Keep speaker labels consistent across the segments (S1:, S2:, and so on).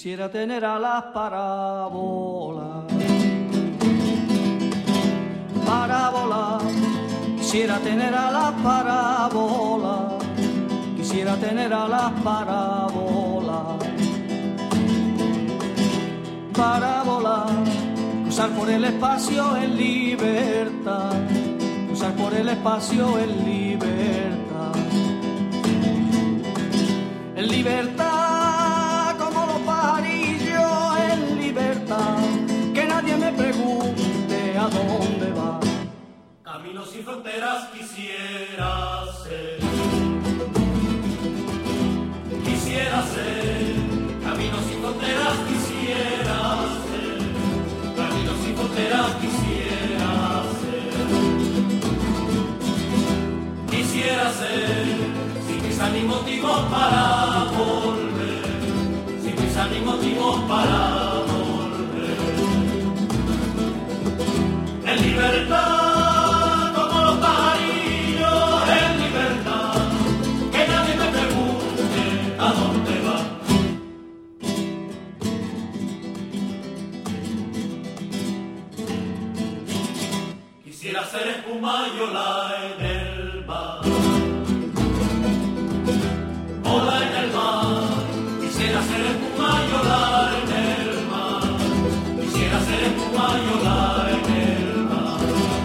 S1: Quisiera tener alas para volar, para volar. Quisiera tener alas para volar, quisiera tener alas para volar, para volar. Cruzar por el espacio en libertad, cruzar por el espacio en libertad, en libertad como los pajarillos, en libertad, que nadie me pregunte a dónde va.
S2: Caminos sin fronteras quisiera ser, quisiera ser, caminos sin fronteras quisiera ser, caminos sin fronteras quisiera ser, quisiera ser, sin prisa ni motivo para volver, sin prisa ni motivo para volver, en libertad. Quisiera ser espuma y ola en el mar, ola en el mar. Quisiera ser espuma y ola en el mar, quisiera ser espuma y ola en el mar,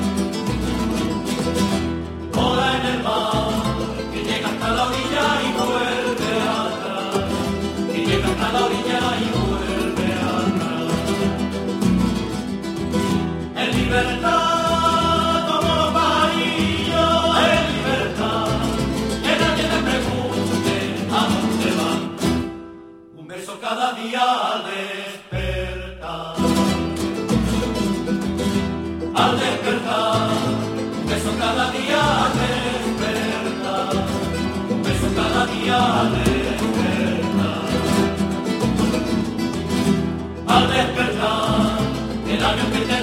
S2: ola en el mar, que llega hasta la orilla y vuelve atrás, que llega hasta la orilla y vuelve atrás, en libertad. Cada día al despertar, al despertar, un beso cada día al despertar, un beso cada día al despertar, al despertar, el año que te